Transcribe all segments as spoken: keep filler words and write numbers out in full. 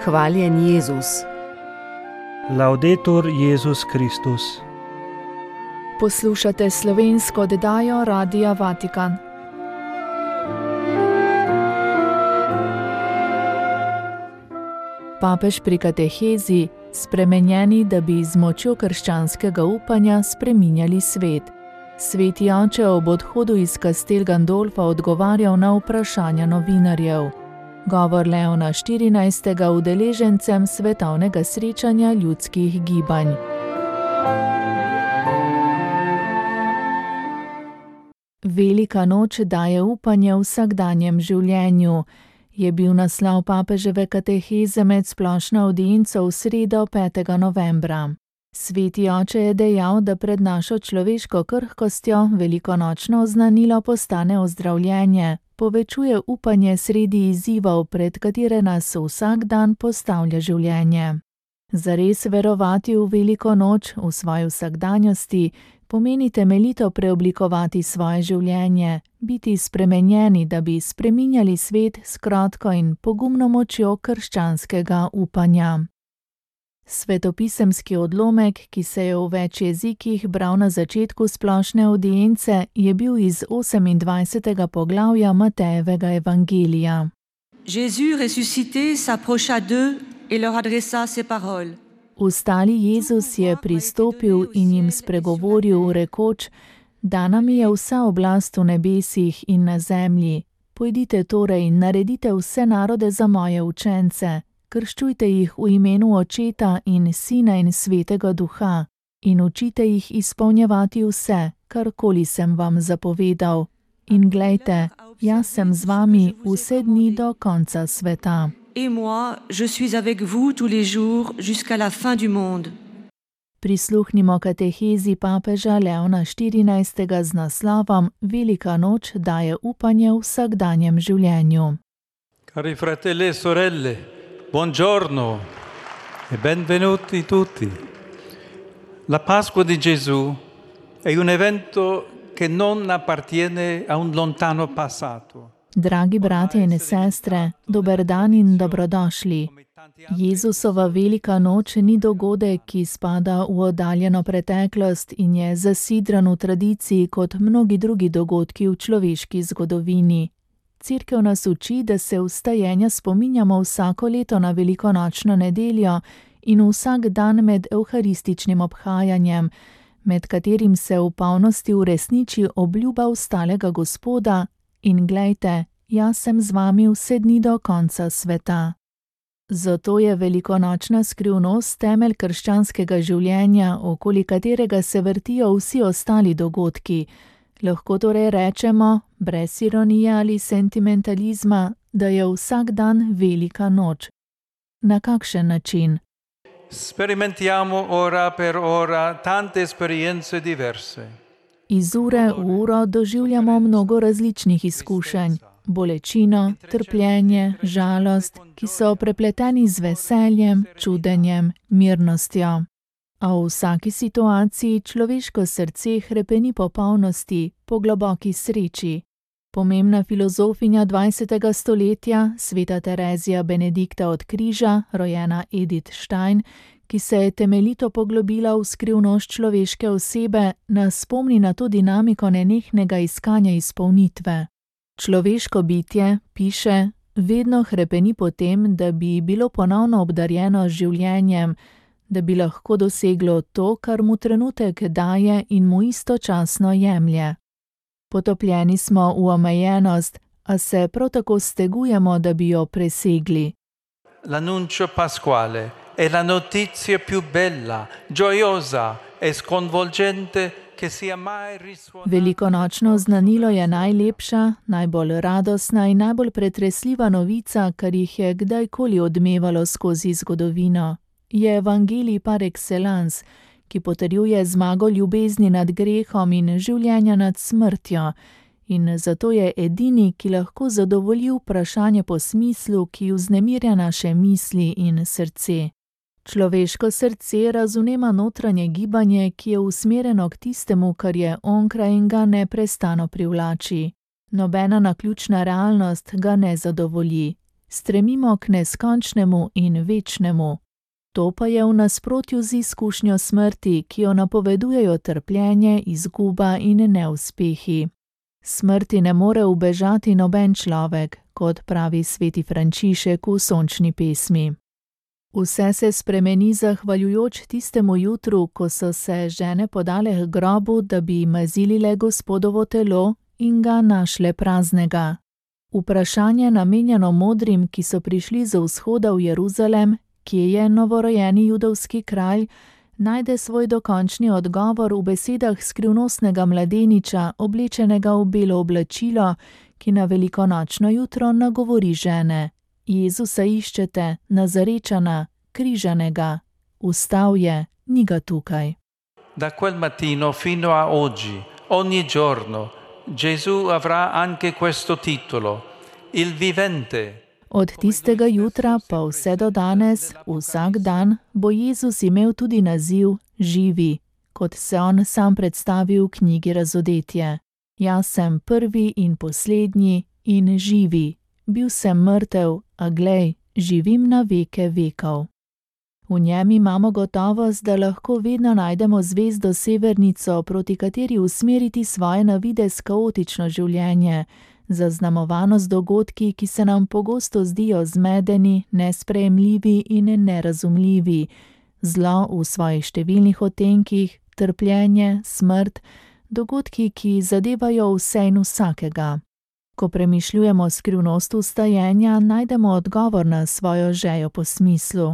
Hvaljen Jezus. Laudetur Jezus Kristus. Poslušate slovensko oddajo Radia Vatikan. Papež pri katehezi: spremenjeni, da bi z močjo krščanskega upanja spreminjali svet. Sveti oče ob odhodu iz Castel Gandolfa odgovarjal na vprašanja novinarjev. Govor Leona štirinajstega udeležencem svetovnega srečanja ljudskih gibanj. Velika noč daje upanje v vsakdanjem življenju, je bil naslov papeževe kateheze med splošno avdienco v sredo petega novembra. Sveti oče je dejal, da pred našo človeško krhkostjo velikonočno oznanilo postane ozdravljenje, povečuje upanje sredi izzivov, pred katere nas vsak dan postavlja življenje. Zares verovati v veliko noč v svoji vsakdanjosti pomeni temeljito preoblikovati svoje življenje, biti spremenjeni, da bi spreminjali svet s krotko in pogumno močjo krščanskega upanja. Svetopisemski odlomek, ki se je v več jezikih bral na začetku splošne avdience, je bil iz osemindvajsetega poglavja Matejevega evangelija. Jésus ressuscité s'approcha d'eux et leur adressa ces paroles. Vstali Jezus je pristopil in jim spregovoril, rekoč: Dana mi je vsa oblast v nebesih in na zemlji. Pojdite torej in naredite vse narode za moje učence. Krščujte jih v imenu Očeta in Sina in Svetega Duha in učite jih izpolnjevati vse, karkoli sem vam zapovedal. In glejte, jaz sem z vami vse dni do konca sveta. Et moi, je suis avec vous tous les jours jusqu'à la fin du monde. Prisluhnimo katehezi papeža Leona štirinajstega z naslovom Velika noč daje upanje v vsakdanjem življenju. Cari fratelli e sorelle, buongiorno e benvenuti tutti. La Pasqua di Gesù è un evento che non appartiene a un lontano passato. Dragi bratje in sestre, dober dan in dobrodošli. Jezusova velika noč ni dogodek, ki spada v oddaljeno preteklost in je zasidran v tradiciji kot mnogi drugi dogodki v človeški zgodovini. Cerkev nas uči, da se vstajenja spominjamo vsako leto na velikonočno nedeljo in vsak dan med evharističnim obhajanjem, med katerim se v polnosti uresniči obljuba vstalega Gospoda in glejte, jaz sem z vami vse dni do konca sveta. Zato je velikonočna skrivnost temelj krščanskega življenja, okoli katerega se vrtijo vsi ostali dogodki. Lahko torej rečemo, brez ironije ali sentimentalizma, da je vsak dan velika noč. Na kakšen način? Sperimentiamo ora per ora tante esperienze diverse. Iz ure v uro doživljamo mnogo različnih izkušenj, bolečino, trpljenje, žalost, ki so prepleteni z veseljem, čudenjem, mirnostjo. A v vsaki situaciji človeško srce hrepeni po polnosti, po globoki sreči. Pomembna filozofinja dvajsetega stoletja, sveta Terezija Benedikta od Križa, rojena Edith Stein, ki se je temeljito poglobila v skrivnost človeške osebe, nas spomni na to dinamiko nenehnega iskanja izpolnitve. Človeško bitje, piše, vedno hrepeni po tem, da bi bilo ponovno obdarjeno z življenjem, da bi lahko doseglo to, kar mu trenutek daje in mu istočasno jemlje. Potopljeni smo v omejenost, a se prav tako stegujemo, da bi jo presegli. L'annuncio pasquale è la notizia più bella, gioiosa e sconvolgente che sia mai risuonata. Velikonočno znanilo je najlepša, najbolj radosna in najbolj pretresljiva novica, kar jih je kdajkoli odmevalo skozi zgodovino. Je evangelij par excellence, ki potrjuje zmago ljubezni nad grehom in življenja nad smrtjo, in zato je edini, ki lahko zadovolji vprašanje po smislu, ki vznemirja naše misli in srce. Človeško srce razumema notranje gibanje, ki je usmerjeno k tistemu, kar je onkraj in ga neprestano privlači. Nobena naključna realnost ga ne zadovolji. Stremimo k neskončnemu in večnemu. To pa je v nasprotju z izkušnjo smrti, ki jo napovedujejo trpljenje, izguba in neuspehi. Smrti ne more ubežati noben človek, kot pravi sveti Frančišek v Sončni pesmi. Vse se spremeni zahvaljujoč tistemu jutru, ko so se žene podale k grobu, da bi mazilile Gospodovo telo in ga našle praznega. Vprašanje namenjeno modrim, ki so prišli z vzhoda v Jeruzalem, kje je novorojeni judovski kralj, najde svoj dokončni odgovor v besedah skrivnostnega mladeniča, oblečenega v belo oblačilo, ki na velikonočno jutro nagovori žene: Jezusa iščete, Nazarečana, križanega. Vstal je, ni ga tukaj. Da quel mattino fino a oggi, ogni giorno, Gesù avrà anche questo titolo, il vivente. Od tistega jutra pa vse do danes, vsak dan, bo Jezus imel tudi naziv živi, kot se on sam predstavi v knjigi Razodetje. Jaz sem prvi in poslednji in živi. Bil sem mrtev, a glej, živim na veke vekov. V njem imamo gotovost, da lahko vedno najdemo zvezdo severnico, proti kateri usmeriti svoje na videz kaotično življenje, zaznamovano z dogodki, ki se nam pogosto zdijo zmedeni, nesprejemljivi in nerazumljivi, zlo v svojih številnih odtenkih, trpljenje, smrt, dogodki, ki zadevajo vse in vsakega. Ko premišljujemo skrivnost vstajenja, najdemo odgovor na svojo žejo po smislu.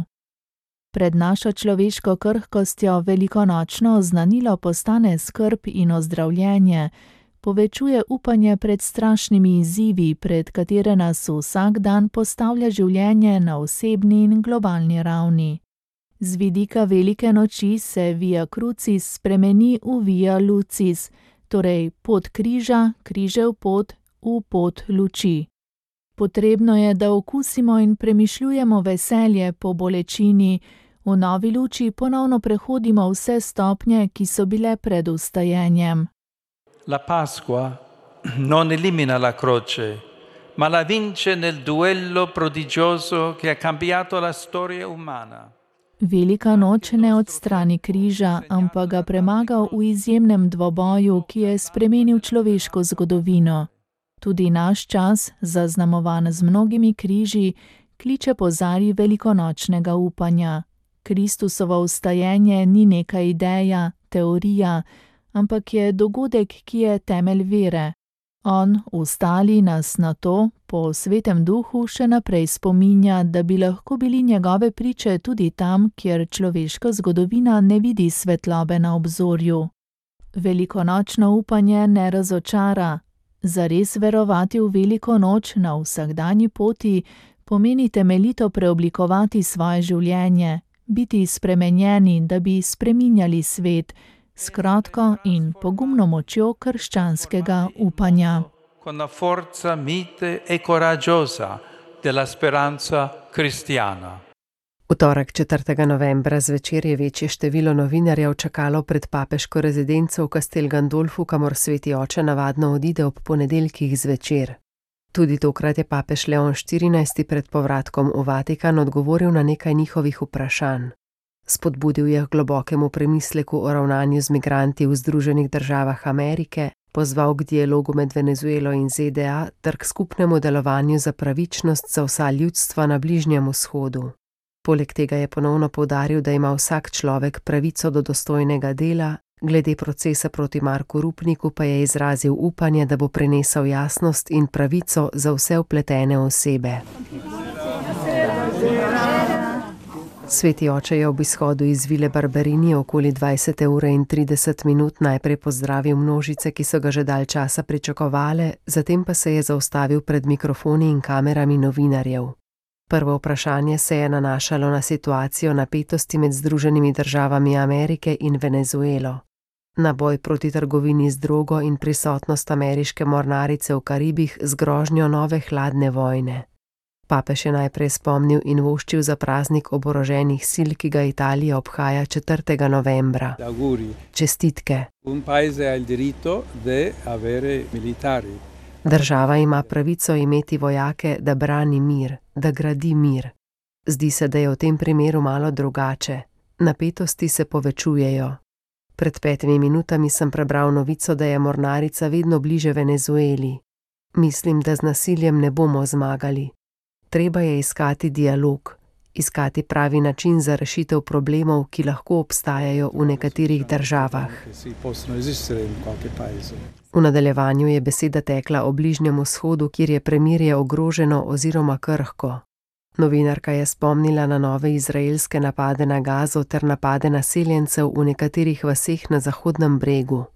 Pred našo človeško krhkostjo velikonočno oznanilo postane skrb in ozdravljenje, povečuje upanje pred strašnimi izzivi, pred katere nas vsak dan postavlja življenje na osebni in globalni ravni. Z vidika velike noči se via crucis spremeni v via lucis, torej pot križa, križev pot, v pot luči. Potrebno je, da okusimo in premišljujemo veselje po bolečini, v novi luči ponovno prehodimo vse stopnje, ki so bile pred vstajenjem. La Pasqua non elimina la croce, ma la vince nel duello prodigioso che ha cambiato la storia umana. Velika noč ne odstrani križa, ampak ga premaga v izjemnem dvoboju, ki je spremenil človeško zgodovino. Tudi naš čas, zaznamovan z mnogimi križi, kliče po zari velikonočnega upanja. Kristusovo vstajenje ni neka ideja, teorija, ampak je dogodek, ki je temelj vere. On, vstali, nas na to, po svetem duhu, še naprej spominja, da bi lahko bili njegove priče tudi tam, kjer človeška zgodovina ne vidi svetlobe na obzorju. Velikonočno upanje ne razočara. Zares verovati v veliko noč na vsakdanji poti pomeni temeljito preoblikovati svoje življenje, biti spremenjeni, da bi spreminjali svet, s kratko in pogumno močjo krščanskega upanja. Con la forza mite e coraggiosa della speranza cristiana. V torek četrtega novembra zvečer je večje število novinarjev čakalo pred papeško rezidenco v Castel Gandolfu, kamor sveti oče navadno odide ob ponedeljkih zvečer. Tudi tokrat je papež Leon štirinajsti pred povratkom v Vatikan odgovoril na nekaj njihovih vprašanj. Spodbudil je k globokemu premisleku o ravnanju z migranti v Združenih državah Amerike, pozval k dialogu med Venezuelo in Z D A ter k skupnemu delovanju za pravičnost za vsa ljudstva na Bližnjem vzhodu. Poleg tega je ponovno poudaril, da ima vsak človek pravico do dostojnega dela, glede procesa proti Marku Rupniku pa je izrazil upanje, da bo prinesel jasnost in pravico za vse vpletene osebe. Sveti oče je ob izhodu iz vile Barberini okoli dvajsete ure in trideset minut najprej pozdravil množice, ki so ga že dalj časa pričakovale, zatem pa se je zaustavil pred mikrofoni in kamerami novinarjev. Prvo vprašanje se je nanašalo na situacijo napetosti med Združenimi državami Amerike in Venezuelo. Na boj proti trgovini z drogo in prisotnost ameriške mornarice v Karibih z grožnjo nove hladne vojne. Papež je najprej spomnil in voščil za praznik oboroženih sil, ki ga Italija obhaja četrtega novembra. Čestitke. Un paese ha il diritto di avere militari. Država ima pravico imeti vojake, da brani mir, da gradi mir. Zdi se, da je v tem primeru malo drugače. Napetosti se povečujejo. Pred petimi minutami sem prebral novico, da je mornarica vedno bliže Venezueli. Mislim, da z nasiljem ne bomo zmagali. Treba je iskati dialog, iskati pravi način za rešitev problemov, ki lahko obstajajo v nekaterih državah. V nadaljevanju je beseda tekla o Bližnjem vzhodu, kjer je premirje ogroženo oziroma krhko. Novinarka je spomnila na nove izraelske napade na Gazo ter napade naseljencev v nekaterih vaseh na Zahodnem bregu.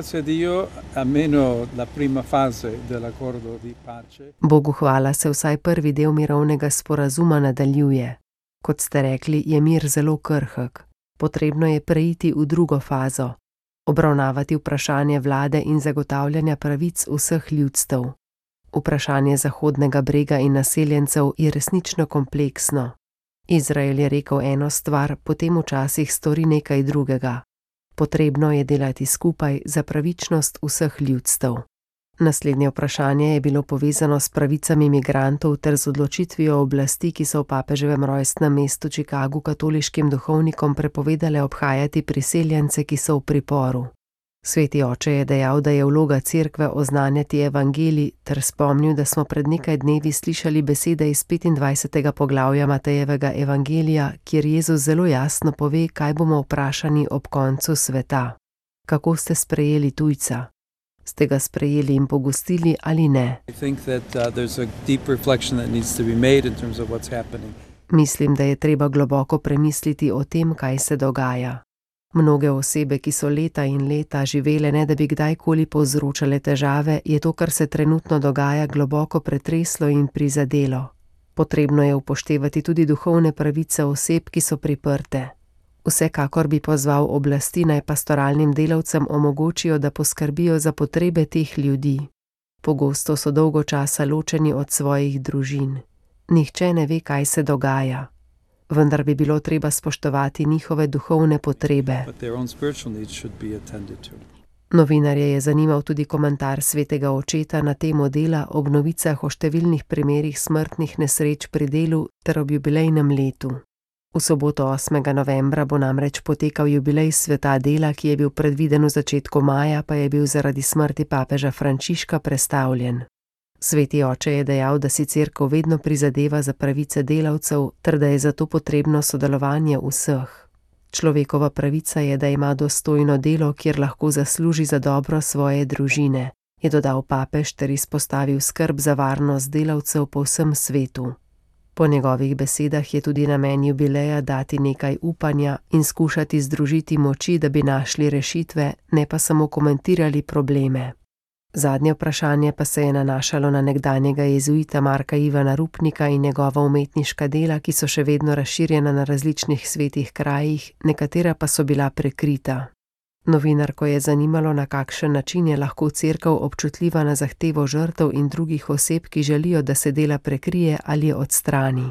Bogu hvala se vsaj prvi del mirovnega sporazuma nadaljuje. Kot ste rekli, je mir zelo krhek. Potrebno je preiti v drugo fazo. Obravnavati vprašanje vlade in zagotavljanja pravic vseh ljudstev. Vprašanje Zahodnega brega in naseljencev je resnično kompleksno. Izrael je rekel eno stvar, potem včasih stori nekaj drugega. Potrebno je delati skupaj za pravičnost vseh ljudstev. Naslednje vprašanje je bilo povezano s pravicami migrantov ter z odločitvijo oblasti, ki so v papeževem rojstnem mestu Chicagu katoliškim duhovnikom prepovedale obhajati priseljence, ki so v priporu. Sveti oče je dejal, da je vloga cerkve oznanjati evangelij, ter spomnil, da smo pred nekaj dnevi slišali besede iz petindvajsetega poglavja Matejevega evangelija, kjer Jezus zelo jasno pove, kaj bomo vprašani ob koncu sveta. Kako ste sprejeli tujca? Ste ga sprejeli in pogostili ali ne? Mislim, da je treba globoko premisliti o tem, kaj se dogaja. Mnoge osebe, ki so leta in leta živele, ne da bi kdajkoli povzročale težave, je to, kar se trenutno dogaja, globoko pretreslo in prizadelo. Potrebno je upoštevati tudi duhovne pravice oseb, ki so priprte. Vsekakor bi pozval oblasti, naj pastoralnim delavcem omogočijo, da poskrbijo za potrebe teh ljudi. Pogosto so dolgo časa ločeni od svojih družin. Nihče ne ve, kaj se dogaja. Vendar bi bilo treba spoštovati njihove duhovne potrebe. Novinarje je zanimal tudi komentar svetega očeta na temo dela ob novicah o številnih primerih smrtnih nesreč pri delu ter ob jubilejnem letu. V soboto osmega novembra bo namreč potekal jubilej sveta dela, ki je bil predviden v začetku maja, pa je bil zaradi smrti papeža Frančiška prestavljen. Sveti oče je dejal, da si cerkev vedno prizadeva za pravice delavcev, ter da je zato potrebno sodelovanje vseh. Človekova pravica je, da ima dostojno delo, kjer lahko zasluži za dobro svoje družine, je dodal papež ter izpostavil skrb za varnost delavcev po vsem svetu. Po njegovih besedah je tudi namen jubileja dati nekaj upanja in skušati združiti moči, da bi našli rešitve, ne pa samo komentirali probleme. Zadnje vprašanje pa se je nanašalo na nekdanjega jezuita Marka Ivana Rupnika in njegova umetniška dela, ki so še vedno razširjena na različnih svetih krajih, nekatera pa so bila prekrita. Novinarko je zanimalo, na kakšen način je lahko cerkev občutljiva na zahtevo žrtev in drugih oseb, ki želijo, da se dela prekrije ali odstrani.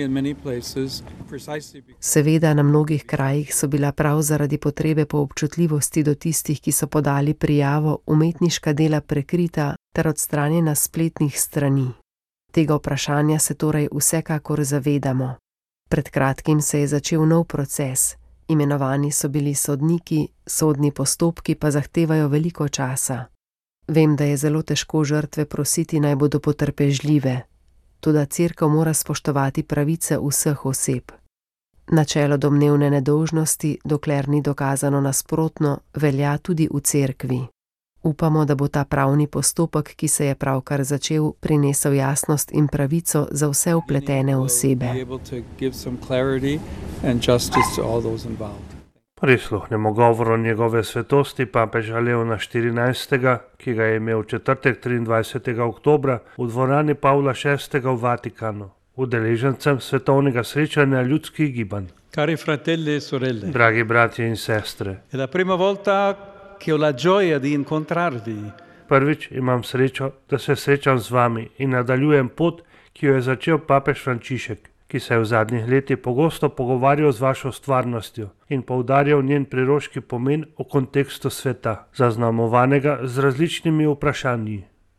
Seveda, na mnogih krajih so bila prav zaradi potrebe po občutljivosti do tistih, ki so podali prijavo, umetniška dela prekrita ter odstranjena s spletnih strani. Tega vprašanja se torej vsekakor zavedamo. Pred kratkim se je začel nov proces. Imenovani so bili sodniki, sodni postopki pa zahtevajo veliko časa. Vem, da je zelo težko žrtve prositi, naj bodo potrpežljive. Toda cerkev mora spoštovati pravice vseh oseb. Načelo domnevne nedolžnosti, dokler ni dokazano nasprotno, velja tudi v cerkvi. Upamo, da bo ta pravni postopek, ki se je pravkar začel, prinesel jasnost in pravico za vse vpletene osebe. Prisluhnemo govoru njegove svetosti papeža Leona štirinajstega, ki ga je imel v četrtek triindvajsetega oktobra v dvorani Pavla šestega v Vatikanu, udeležencem svetovnega srečanja ljudskih gibanj. Cari fratelli e sorelle. Dragi bratje in sestre. È la prima volta che ho la gioia di incontrarvi. Prvič imam srečo, da se srečam z vami in nadaljujem pot, ki jo je začel papež Frančišek, ki se je v zadnjih letih pogosto pogovarjal z vašo stvarnostjo in poudarjal njen priroški pomen v kontekstu sveta, zaznamovanega z različnimi vprašanji.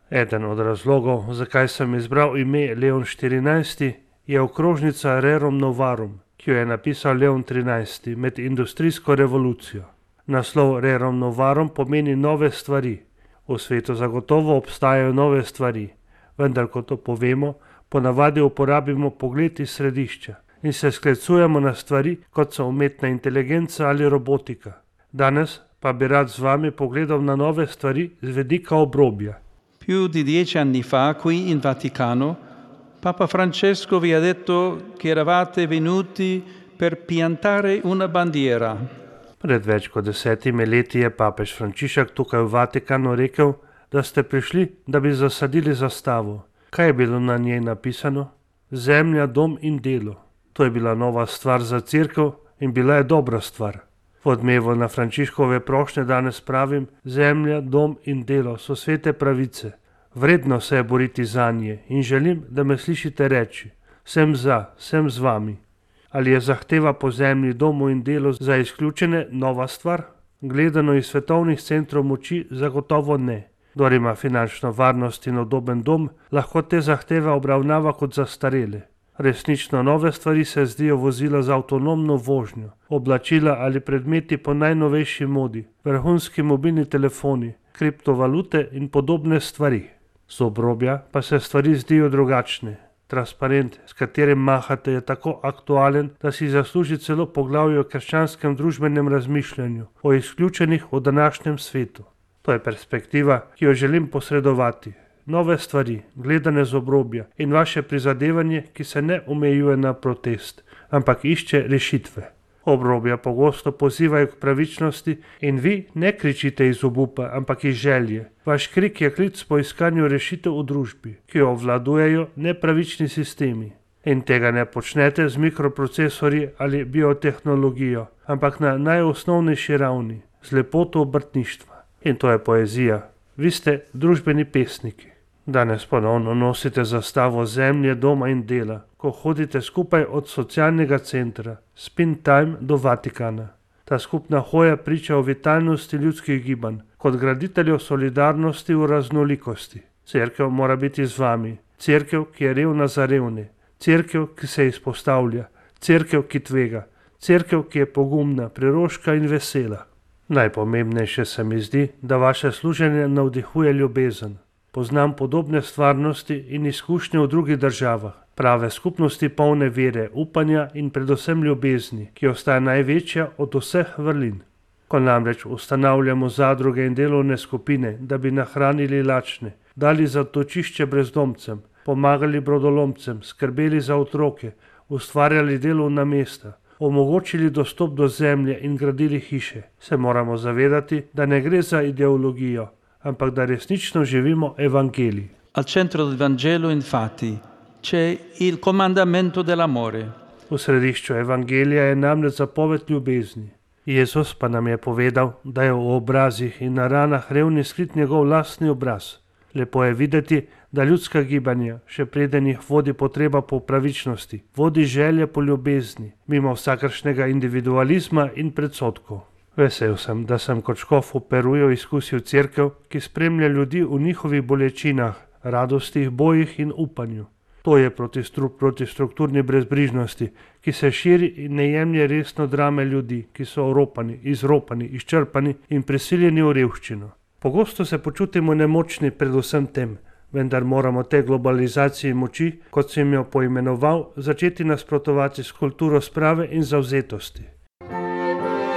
Eden od razlogov, zakaj sem izbral ime Leon štirinajsti, je okrožnica Rerum Novarum, ki jo je napisal Leon trinajsti med industrijsko revolucijo. Naslov Rerum Novarum pomeni nove stvari. V svetu zagotovo obstajajo nove stvari, vendar ko to povemo, ponavadi uporabimo pogled iz središča in se sklicujemo na stvari, kot so umetna inteligenca ali robotika. Danes pa bi rad z vami pogledal na nove stvari z vidika obrobja. Più di dieci anni fa, qui in Vaticano, Papa Francesco vi ha detto che eravate venuti per piantare una bandiera. Pred več kot desetimi leti je papež Frančišek tukaj v Vatikanu rekel, da ste prišli, da bi zasadili zastavo. Kaj je bilo na njej napisano? Zemlja, dom in delo. To je bila nova stvar za cerkev in bila je dobra stvar. V odmevu na Frančiškove prošnje danes pravim, zemlja, dom in delo so svete pravice. Vredno se je boriti zanje in želim, da me slišite reči. Sem za, sem z vami. Ali je zahteva po zemlji, domu in delu za izključene nova stvar? Gledano iz svetovnih centrov moči zagotovo ne. Kdor ima finančno varnost in udoben dom, lahko te zahteve obravnava kot zastarele. Resnično nove stvari se zdijo vozila z avtonomno vožnjo, oblačila ali predmeti po najnovejši modi, vrhunski mobilni telefoni, kriptovalute in podobne stvari. Z obrobja pa se stvari zdijo drugačne. Transparent, s katerim mahate, je tako aktualen, da si zasluži celo poglavje o krščanskem družbenem razmišljanju, o izključenih v današnjem svetu. To je perspektiva, ki jo želim posredovati. Nove stvari, gledane z obrobja in vaše prizadevanje, ki se ne omejuje na protest, ampak išče rešitve. Obrobja pogosto pozivajo k pravičnosti in vi ne kričite iz obupa, ampak iz želje. Vaš krik je klic po iskanju rešitev v družbi, ki jo obvladujejo nepravični sistemi. In tega ne počnete z mikroprocesorji ali biotehnologijo, ampak na najosnovnejši ravni, z lepoto obrtništva. In to je poezija. Vi ste družbeni pesniki. Danes ponovno nosite zastavo zemlje, doma in dela, ko hodite skupaj od socialnega centra, Spin Time do Vatikana. Ta skupna hoja priča o vitalnosti ljudskih gibanj, kot graditeljev solidarnosti v raznolikosti. Cerkev mora biti z vami, cerkev, ki je revna za revne, cerkev, ki se izpostavlja, cerkev, ki tvega, cerkev, ki je pogumna, preroška in vesela. Najpomembnejše se mi zdi, da vaše služenje navdihuje ljubezen. Poznam podobne stvarnosti in izkušnje v drugih državah, prave skupnosti polne vere, upanja in predvsem ljubezni, ki ostaja največja od vseh vrlin. Ko namreč ustanavljamo zadruge in delovne skupine, da bi nahranili lačne, dali zatočišče brezdomcem, pomagali brodolomcem, skrbeli za otroke, ustvarjali delovna mesta, omogočili dostop do zemlje in gradili hiše, se moramo zavedati, da ne gre za ideologijo, ampak da resnično živimo evangelij. Al centro del Vangelo, infatti, c'è il comandamento dell'amore. V središču evangelija je namreč zapoved ljubezni. Jezus pa nam je povedal, da je v obrazih in na ranah revni skrit njegov lastni obraz. Lepo je videti, da ljudska gibanja, še preden jih vodi potreba po pravičnosti, vodi želje po ljubezni, mimo vsakršnega individualizma in predsodkov. Vesel sem, da sem kot škof v Peruju izkusil cerkev, ki spremlja ljudi v njihovih bolečinah, radostih, bojih in upanju. To je protistrup proti strukturni brezbrižnosti, ki se širi in ne jemlje resno drame ljudi, ki so oropani, izropani, izčrpani in prisiljeni v revščino. Pogosto se počutimo nemočni pred vsem tem, vendar moramo te globalizaciji moči, kot sem jo poimenoval, začeti nasprotovati s kulturo sprave in zavzetosti.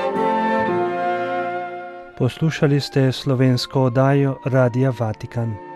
Poslušali ste slovensko oddajo Radia Vatikan.